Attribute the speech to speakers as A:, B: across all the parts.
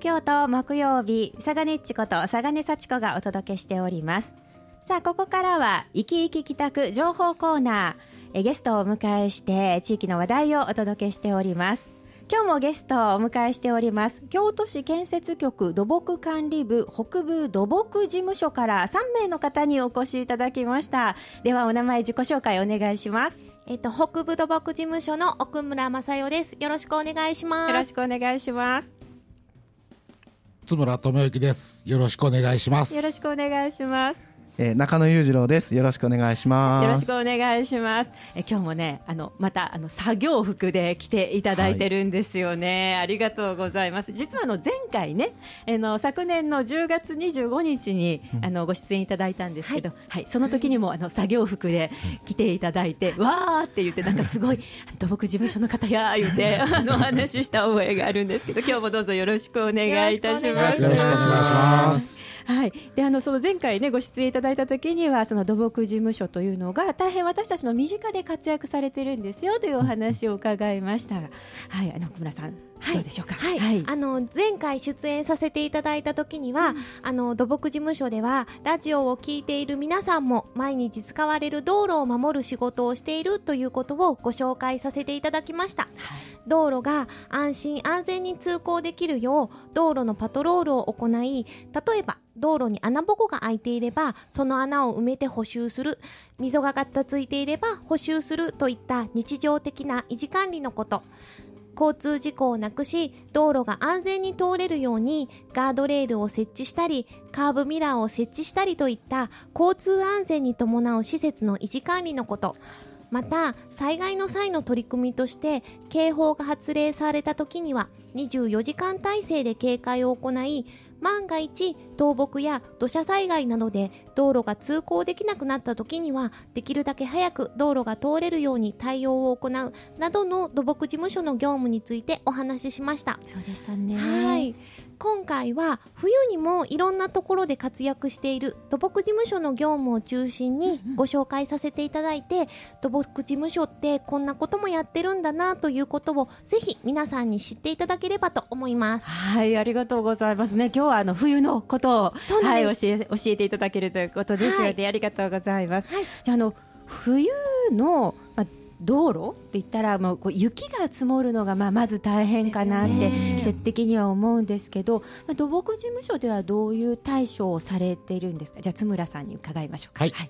A: 京都木曜日、サガネッチことサガネ幸子がお届けしております。さあ、ここからは生き生き帰宅情報コーナー、ゲストをお迎えして地域の話題をお届けしております。今日もゲストをお迎えしております。京都市建設局土木管理部北部土木事務所から3名の方にお越しいただきました。ではお名前自己紹介お願いします。
B: 北部土木事務所の奥村正代です。よろしくお願いします。
A: よろしくお願いします。
C: 津村智之です。よろしくお願いします。
A: よろしくお願いします。
D: 中野裕次郎です。よろしくお願いします。
A: よろしくお願いします。今日もね、また作業服で来ていただいてるんですよね。ありがとうございます。実は前回ね、昨年の10月25日にご出演いただいたんですけど、その時にも作業服で来ていただいて、わーって言って、なんかすごい土木事務所の方や言ってお話しした覚えがあるんですけど、今日もどうぞよろしくお願いいたします。
C: よろしくお願いします。
A: はい。で、その前回ね、ご出演いただいた時には、その土木事務所というのが大変私たちの身近で活躍されてるんですよというお話を伺いましたが、はい、奥村さん、どうでしょうか。
B: はい、はい、前回出演させていただいた時には、土木事務所ではラジオを聞いている皆さんも毎日使われる道路を守る仕事をしているということをご紹介させていただきました。道路が安心安全に通行できるよう道路のパトロールを行い、例えば道路に穴ぼこが開いていればその穴を埋めて補修する、溝がガタついていれば補修するといった日常的な維持管理のこと、交通事故をなくし道路が安全に通れるようにガードレールを設置したりカーブミラーを設置したりといった交通安全に伴う施設の維持管理のこと、また災害の際の取り組みとして警報が発令された時には24時間体制で警戒を行い、万が一倒木や土砂災害などで道路が通行できなくなった時にはできるだけ早く道路が通れるように対応を行うなどの土木事務所の業務についてお話ししました。
A: そうでしたね。
B: はい。今回は冬にもいろんなところで活躍している土木事務所の業務を中心にご紹介させていただいて、土木事務所ってこんなこともやってるんだなということをぜひ皆さんに知っていただければと思います。
A: はい、ありがとうございますね。今日は冬のことを、はい、教えていただけるということですので、ありがとうございます。じゃあ冬の、道路って言ったらもう雪が積もるのがまず大変かなって季節的には思うんですけど、土木事務所ではどういう対処をされているんですか。じゃあ津村さんに伺いましょうか。
C: はい、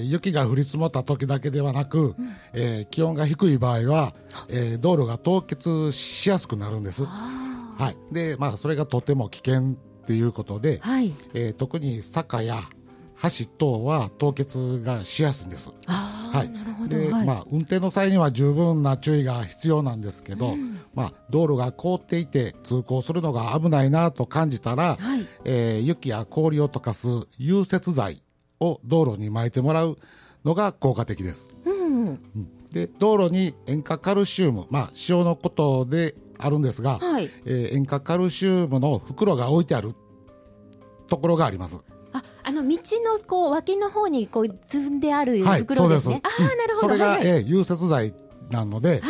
C: 雪が降り積もった時だけではなく、気温が低い場合は、道路が凍結しやすくなるんです。はい。で、それがとても危険ということで、特に坂や橋等は凍結がしやすいんです。はい、なるほど。で、運転の際には十分な注意が必要なんですけど、道路が凍っていて通行するのが危ないなと感じたら、雪や氷を溶かす融雪剤を道路に撒いてもらうのが効果的です。で、道路に塩化カルシウム、塩のことであるんですが、塩化カルシウムの袋が置いてあるところがあります。
A: 道の脇の方に積んである袋ですね。
C: そうです。
A: なるほど。
C: それが、融雪剤なので、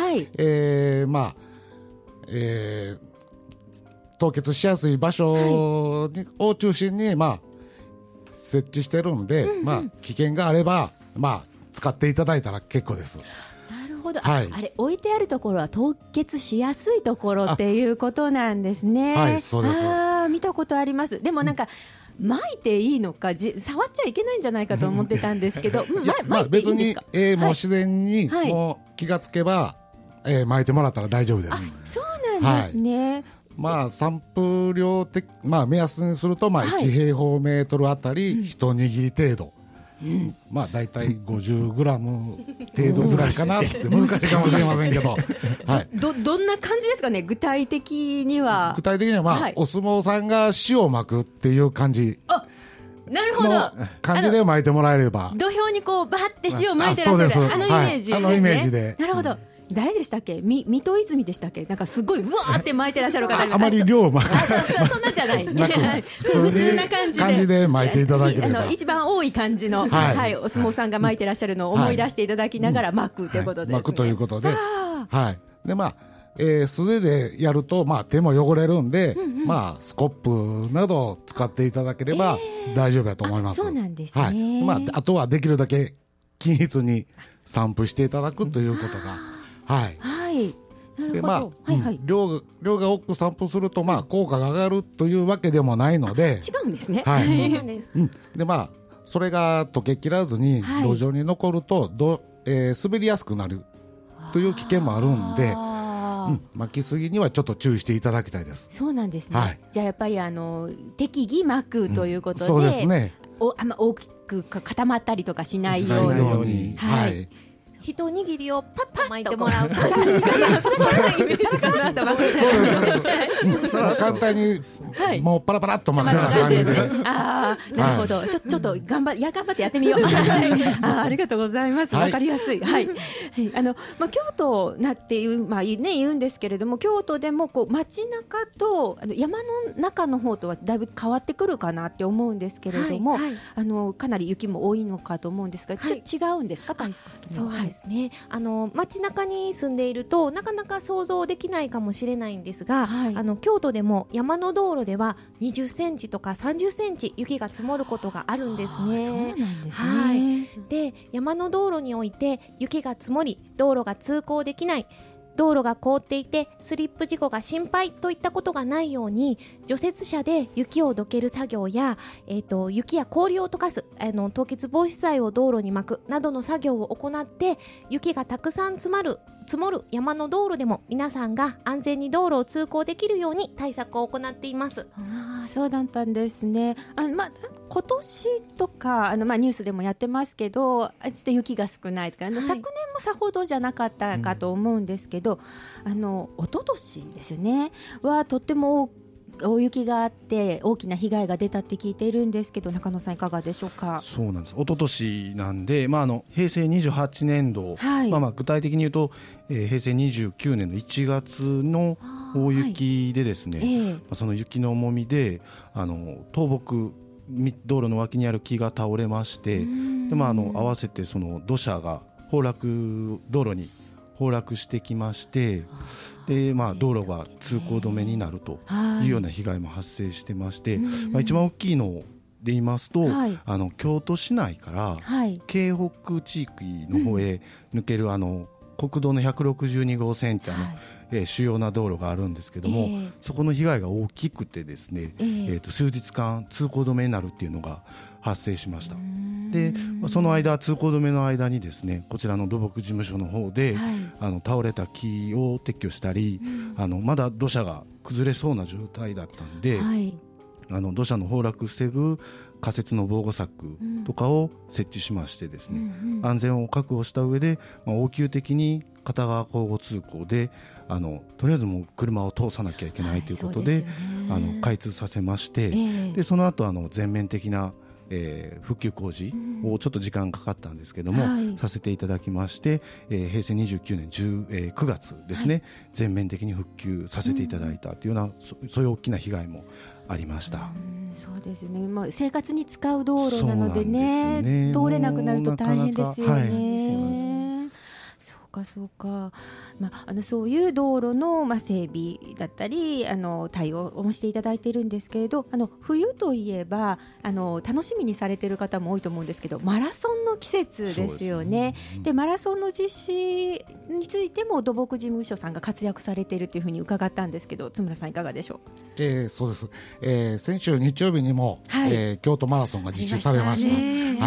C: 凍結しやすい場所を中心に、設置してるんで、危険があれば、使っていただいたら結構です。
A: なるほど。あれ置いてあるところは凍結しやすいところっていうことなんですね。
C: はい、そうです。
A: 見たことあります。でも巻いていいのか触っちゃいけないんじゃないかと思ってたんですけど、巻いていいんですか。
C: 別に、もう自然に、もう気がつけば、巻いてもらったら大丈夫です。
A: そうなんですね。
C: 散布量的、目安にすると、1平方メートルあたり一握り程度。だいたい50グラム程度ぐらいかなって難しいかもしれませんけど、
A: どんな感じですかね。具体的には
C: お相撲さんが塩を巻くっていう感じの感じで巻いてもらえれば、
A: 土俵にバッて塩を巻いてらっしゃるイメージですね。
C: イメージで。
A: なるほど。誰でしたっけ。水戸泉でしたっけ。なんかすごいうわーって巻いてらっしゃる方
C: あまり量を巻く
A: そんなんじゃない
C: 普通な感じで巻いていただければ、
A: 一番多い感じの、お相撲さんが巻いてらっしゃるのを思い出していただきながら巻くということですね。
C: 巻くということで、で素手でやると、手も汚れるんで、スコップなどを使っていただければ大丈夫だと思います。
A: そうなんですね。
C: はい。あとはできるだけ均一に散布していただくということが、はい。
A: はい。なるほど。
C: はいはい。量が多く散布すると、効果が上がるというわけでもないので。
A: 違うんですね。
C: はい。
B: そうなんです。
C: で、それが溶けきらずに、土壌に残ると、滑りやすくなるという危険もあるんで、巻きすぎにはちょっと注意していただきたいです。
A: そうなんですね。
C: はい、
A: じゃあやっぱり適宜巻くということで、
C: そうですね。
A: あんま大きく固まったりとかしないように。
C: はい。
B: 一握りをパッと巻いてもらうと、
C: それは簡単にもうパラパラっと巻くような感じで。
A: ああ、なるほど。ちょっと頑張ってやってみよう。ありがとうございます。わかりやすい。はい。京都なっていう言うんですけれども、京都でも街中と山の中の方とはだいぶ変わってくるかなって思うんですけれども、かなり雪も多いのかと思うんですが、違うんですか？
B: そうですね。街中に住んでいるとなかなか想像できないかもしれないんですが、京都でも山の道路では20センチとか30センチ雪が積もることがあるんですね。
A: そうなんですね。
B: で、山の道路において雪が積もり道路が通行できない、道路が凍っていてスリップ事故が心配といったことがないように、除雪車で雪をどける作業や、雪や氷を溶かす凍結防止剤を道路に巻くなどの作業を行って、雪がたくさん積もる山の道路でも皆さんが安全に道路を通行できるように対策を行っています。
A: そうだったんですね。今年とかニュースでもやってますけど、ちょっと雪が少ないとか、昨年もさほどじゃなかったかと思うんですけど、一昨年ですよねはとっても大雪があって大きな被害が出たって聞いているんですけど、中野さんいかがでしょうか？
D: そうなんです。一昨年なんで、平成28年度、具体的に言うと、平成29年の1月の大雪でですね、その雪の重みで倒木、道路の脇にある木が倒れまして、で合わせてその土砂が道路に崩落してきまして、で道路が通行止めになるというような被害も発生してまして、一番大きいので言いますと、京都市内から京北地域の方へ抜ける国道の162号線って主要な道路があるんですけども、そこの被害が大きくてですね、数日間通行止めになるっていうのが発生しました。でその間、通行止めの間にですね、こちらの土木事務所の方で、倒れた木を撤去したり、まだ土砂が崩れそうな状態だったんで、土砂の崩落を防ぐ仮設の防護柵とかを設置しましてですね、安全を確保した上で、応急的に片側交互通行でとりあえずもう車を通さなきゃいけないということで、開通させまして、でその後全面的な復旧工事をちょっと時間かかったんですけども、させていただきまして、平成29年9月ですね、全面的に復旧させていただいたというような、そういう大きな被害もありました。
A: そうですね、生活に使う道路なのでね、通れなくなると大変ですよね。そうか、そういう道路の整備だったり対応をしていただいているんですけれど、冬といえば楽しみにされている方も多いと思うんですけど、マラソンの季節ですよね。でマラソンの実施についても土木事務所さんが活躍されているというふうに伺ったんですけど、津村さんいかがでしょう？
C: そうです、先週日曜日にも、京都マラソンが実施されました。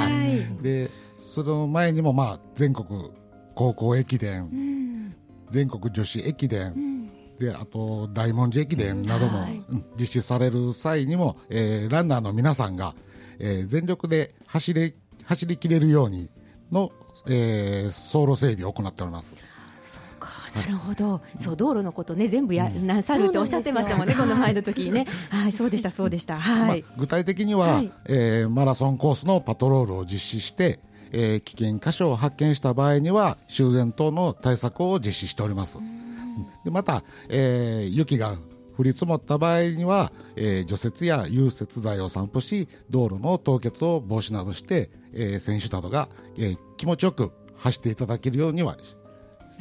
C: でその前にも全国高校駅伝、全国女子駅伝、であと大文字駅伝なども、実施される際にも、ランナーの皆さんが、全力で走りきれるようにの、走路整備を行っております。
A: そうか、なるほど。そう道路のことね全部なさるっておっしゃってましたもんね、この前の時にね。そうでした具体的には、マラソンコースのパトロールを実施して、危険箇所を発見した場合には修繕等の対策を実施しております。でまた、雪が降り積もった場合には、除雪や融雪剤を散布し、道路の凍結を防止などして、選手などが、気持ちよく走っていただけるようには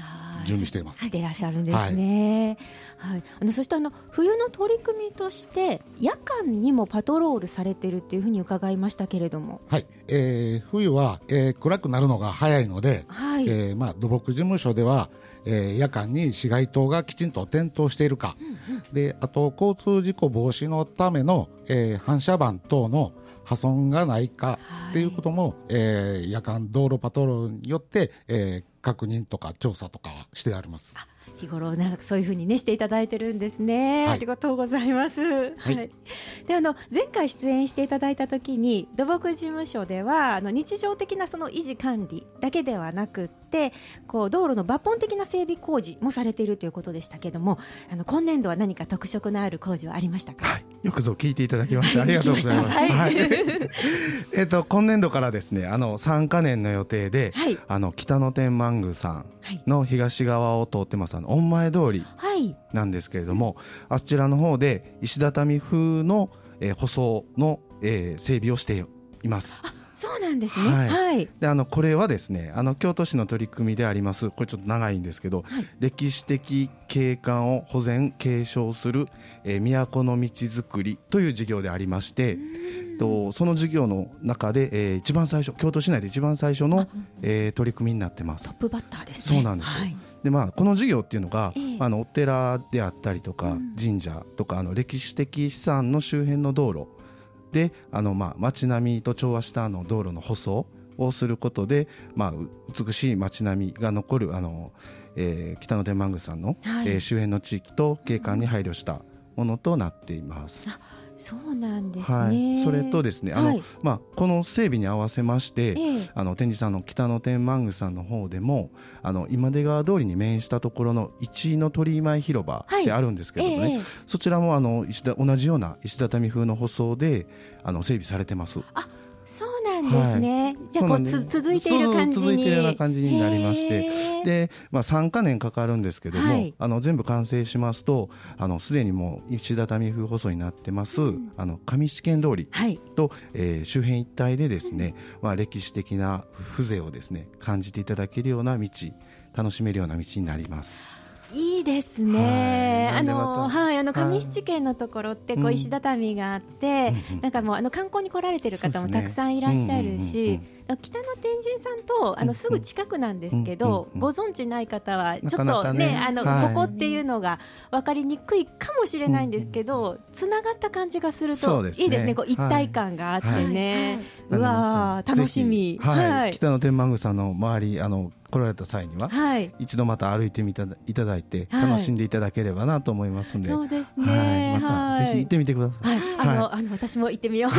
C: 準備しています。
A: していらっしゃるんですね。はい、そして冬の取り組みとして夜間にもパトロールされているというふうに伺いましたけれども、
C: はい、冬は、暗くなるのが早いので、はい、土木事務所では、夜間に市街灯がきちんと点灯しているか、であと交通事故防止のための、反射板等の破損がないかっていうことも、夜間道路パトロールによって、確認とか調査とかしてあります。
A: 日頃なんかそういうふうにねしていただいてるんですね、はい、ありがとうございます、はいはい、で前回出演していただいた時に土木事務所では日常的なその維持管理だけではなくって道路の抜本的な整備工事もされているということでしたけども、今年度は何か特色のある工事はありましたか？
D: はい、よくぞ聞いていただきましてありがとうございます。はい、今年度からですね3か年の予定で、はい、北野天満宮さんの東側を通ってます御前通りなんですけれども、あちらの方で石畳風の、舗装の、整備をしています。
A: そうなんですね、はいはい、
D: でこれはですね京都市の取り組みであります、これちょっと長いんですけど、はい、歴史的景観を保全継承する、都の道づくりという事業でありまして、その事業の中で、一番最初京都市内で一番最初の、取り組みになってます。
A: トップバッターですね。
D: そうなんですよ、はい、でこの事業っていうのが、お寺であったりとか、神社とか歴史的資産の周辺の道路で街並みと調和した道路の舗装をすることで、美しい街並みが残る北野天満宮さんの、はい、周辺の地域と景観に配慮したものとなっています。
A: そうなんですね、
D: はい、それとですねはい、この整備に合わせまして、天神さんの北野天満宮さんの方でも今出川通りに面したところの一位の鳥居前広場ってあるんですけどもね、そちらも同じような石畳風の舗装で整備されてます。
A: そうなんですね、はい、じゃあ続いている感じに
D: 続いているような感じになりまして、で、3か年かかるんですけども、はい、全部完成しますとすでにもう石畳風舗装になってます、上四間通りと、周辺一帯でですね、歴史的な風情をですね感じていただけるような道、楽しめるような道になります。
A: いいですね、上七軒のところって石畳があって、なんかもう観光に来られてる方もたくさんいらっしゃるし、北野天神さんとすぐ近くなんですけど、ご存知ない方はちょっとね、ここっていうのが分かりにくいかもしれないんですけど、つながった感じがするといいですね。一体感があってね、うわー楽しみ。
D: 北野天満宮さんの周り来られた際には、一度また歩いてみていただいて楽しんでいただければなと思いますので、
A: そうですね、
D: またぜひ行ってみてください。
A: 私も行ってみよう。ぜ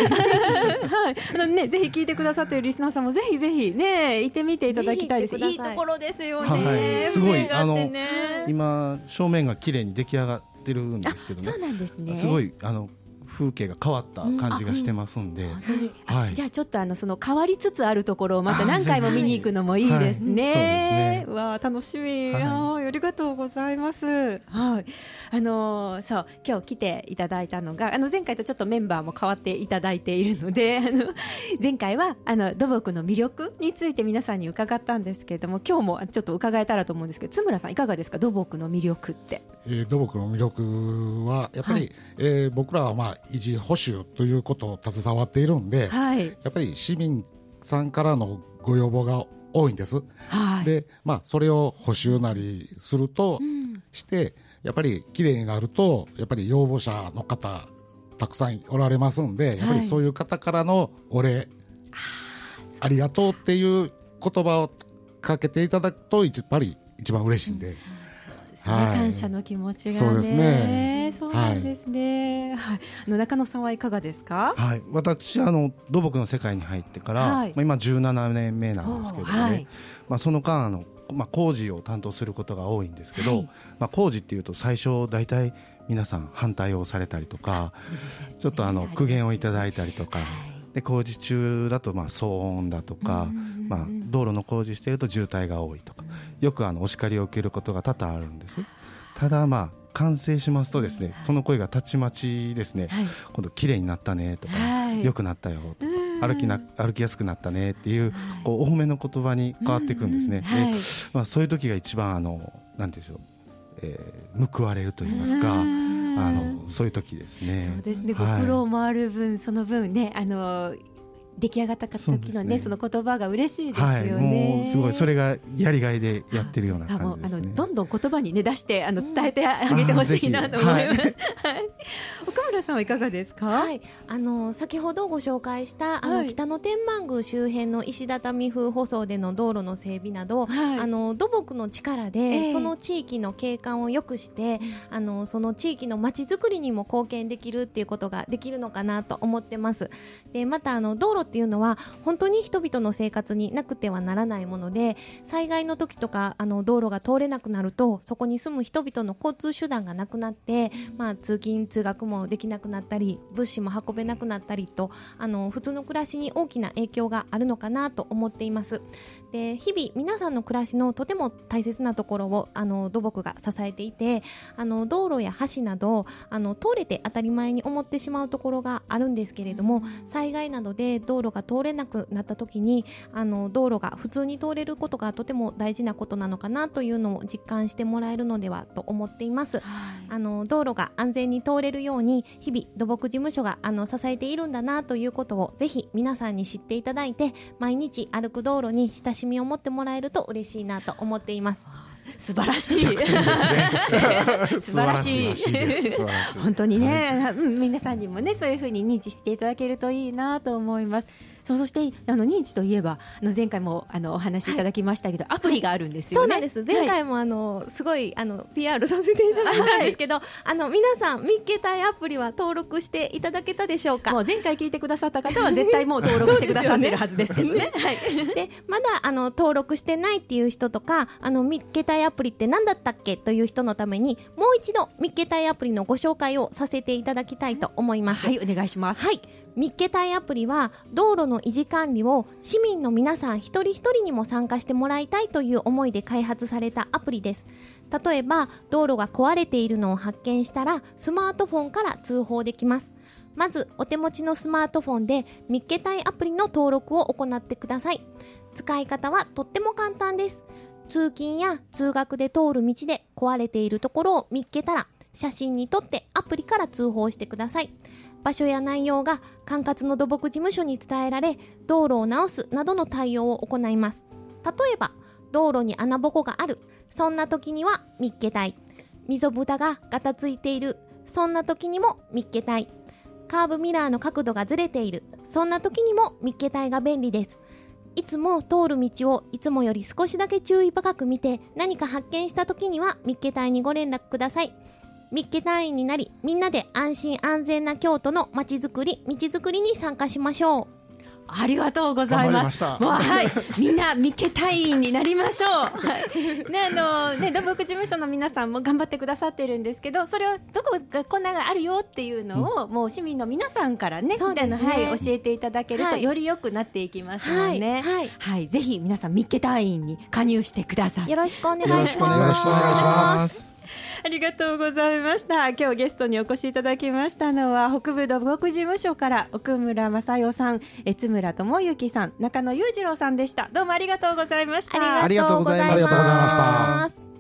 A: ひ聞いてくださっているリスナーさんもぜひぜひね行ってみていただきたいです。いいところですよね。
D: すごい今正面が綺麗に出来上がってるんですけどね。
A: そうなんですね。
D: すごい風景が変わった感じがしてますんで、
A: じゃあちょっとその変わりつつあるところをまた何回も見に行くのもいいですね。わ楽しみ、ありがとうございます。はい、そう今日来ていただいたのが前回とちょっとメンバーも変わっていただいているので前回は土木の魅力について皆さんに伺ったんですけれども、今日もちょっと伺えたらと思うんですけど、津村さんいかがですか、土木の魅力って。
C: 土木の魅力はやっぱり、僕らは維持保守ということを携わっているんで、やっぱり市民さんからのご要望が多いんです、でそれを補修なりするとして、やっぱりきれいになるとやっぱり要望者の方たくさんおられますんで、やっぱりそういう方からのお礼、ありがとうっていう言葉をかけていただくとやっぱり一番嬉しいんで、
A: 感謝の気持ちがね。そうですね。そうなんですね。中野さんはいかがですか。
D: 私土木の世界に入ってから、今17年目なんですけどね、その間工事を担当することが多いんですけど、工事っていうと最初大体皆さん反対をされたりとか、ちょっと苦言をいただいたりとか、で工事中だと騒音だとか、道路の工事していると渋滞が多いとか、よくお叱りを受けることが多々あるんです。ただ完成しますとですね、その声がたちまちですね、今度綺麗になったねとか、良くなったよとか、 歩きやすくなったねっていう、お褒めの言葉に変わっていくんですね。でそういう時が一番なんていうんでしょう、報われると言いますか、そういう時ですね。
A: そうですね、ご苦労もある分、その分ね、出来上がった時のね、その言葉が嬉しいですよね。
D: もうすごい、それがやりがいでやってるような感じですね。
A: どんどん言葉にね出して伝えてあげてほしいなと思います。岡村さんはいかがですか？
B: 先ほどご紹介した北野天満宮周辺の石畳風舗装での道路の整備など、土木の力でその地域の景観を良くして、その地域の街づくりにも貢献できるっていうことができるのかなと思ってます。でまた道路っていうのは本当に人々の生活になくてはならないもので、災害の時とか道路が通れなくなると、そこに住む人々の交通手段がなくなって、通勤通学もできなくなったり、物資も運べなくなったりと、普通の暮らしに大きな影響があるのかなと思っています。で日々皆さんの暮らしのとても大切なところを土木が支えていて、道路や橋など通れて当たり前に思ってしまうところがあるんですけれども、災害などで道路が通れなくなった時に道路が普通に通れることがとても大事なことなのかなというのを実感してもらえるのではと思っています。道路が安全に通れるように日々土木事務所が支えているんだなということをぜひ皆さんに知っていただいて、毎日歩く道路に親しみを持ってもらえると嬉しいなと思っています。
A: 素晴らしい素晴らしい本当にね、皆さんにもねそういうふうに認知していただけるといいなと思います。そして認知といえば前回もお話しいただきましたけど、アプリがあるんですよね。
B: そうなんです。前回もすごいPR させていただいたんですけど、皆さんみっけ隊アプリは登録していただけたでしょうか？
A: もう前回聞いてくださった方は絶対もう登録してくださってるはずですけどね。
B: でまだ登録してないっていう人とか、みっけ隊アプリって何だったっけという人のために、もう一度みっけ隊アプリのご紹介をさせていただきたいと思います。
A: はい、お願いします。
B: はい、みっけ隊アプリは道路の維持管理を市民の皆さん一人一人にも参加してもらいたいという思いで開発されたアプリです。例えば道路が壊れているのを発見したらスマートフォンから通報できます。まずお手持ちのスマートフォンでみっけ隊アプリの登録を行ってください。使い方はとっても簡単です。通勤や通学で通る道で壊れているところを見っけたら写真に撮ってアプリから通報してください。場所や内容が管轄の土木事務所に伝えられ、道路を直すなどの対応を行います。例えば道路に穴ぼこがある、そんな時にはみっけ隊。溝蓋がガタついている、そんな時にもみっけ隊。カーブミラーの角度がずれている、そんな時にもみっけ隊が便利です。いつも通る道をいつもより少しだけ注意深く見て、何か発見した時にはみっけ隊にご連絡ください。みっけ隊員になり、みんなで安心安全な京都の街づくり、道づくりに参加しましょう。
A: ありがとうございます。はい、みんなみっけ隊員になりましょう。はいね、土木事務所の皆さんも頑張ってくださってるんですけど、それをどこがこんながあるよっていうのを、もう市民の皆さんからね、教えていただけると、より良くなっていきますのでね。はい、ぜひ皆さんみっけ隊員に加入してください。
B: よろしくお願いします。
C: よろしくお願いします。
A: ありがとうございました。今日ゲストにお越しいただきましたのは、北部土木事務所から奥村正代さん、津村智之さん、中野裕次郎さんでした。どうもありがとうございました。
B: ありがとうございました。